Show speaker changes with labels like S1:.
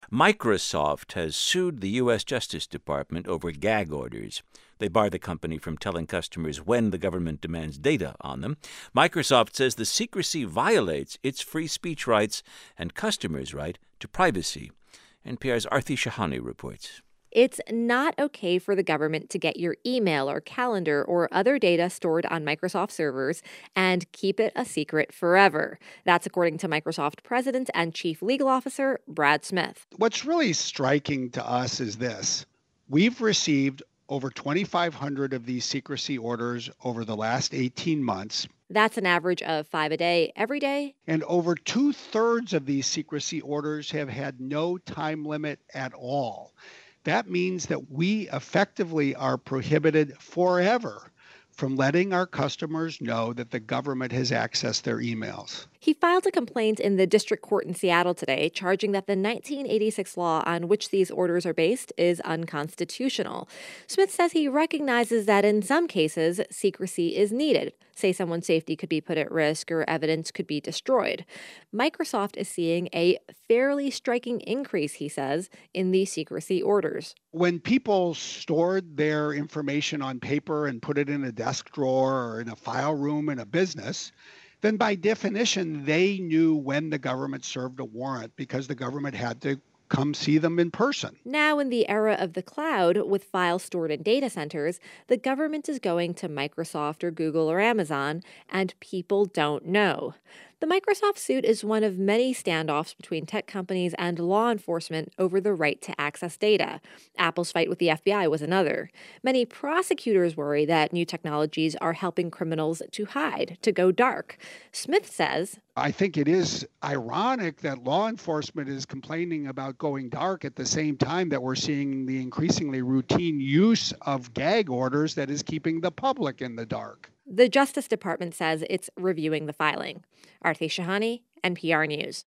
S1: Microsoft has sued the U.S. Justice Department over gag orders. They bar the company from telling customers when the government demands data on them. Microsoft says the secrecy violates its free speech rights and customers' right to privacy. NPR's Aarti Shahani reports.
S2: It's not okay for the government to get your email or calendar or other data stored on Microsoft servers and keep it a secret forever. That's according to Microsoft President and Chief Legal Officer Brad Smith.
S3: What's really striking to us is this. We've received over 2,500 of these secrecy orders over the last 18 months.
S2: That's an average of 5 a day, every day.
S3: And over 2/3 of these secrecy orders have had no time limit at all. That means that we effectively are prohibited forever from letting our customers know that the government has accessed their emails.
S2: He filed a complaint in the district court in Seattle today, charging that the 1986 law on which these orders are based is unconstitutional. Smith says he recognizes that in some cases, secrecy is needed. Say someone's safety could be put at risk or evidence could be destroyed. Microsoft is seeing a fairly striking increase, he says, in these secrecy orders.
S3: When people stored their information on paper and put it in a desk drawer or in a file room in a business, then by definition, they knew when the government served a warrant because the government had to come see them in person.
S2: Now, in the era of the cloud, with files stored in data centers, the government is going to Microsoft or Google or Amazon, and people don't know. The Microsoft suit is one of many standoffs between tech companies and law enforcement over the right to access data. Apple's fight with the FBI was another. Many prosecutors worry that new technologies are helping criminals to hide, to go dark. Smith says,
S3: I think it is ironic that law enforcement is complaining about going dark at the same time that we're seeing the increasingly routine use of gag orders that is keeping the public in the dark.
S2: The Justice Department says it's reviewing the filing. Aarti Shahani, NPR News.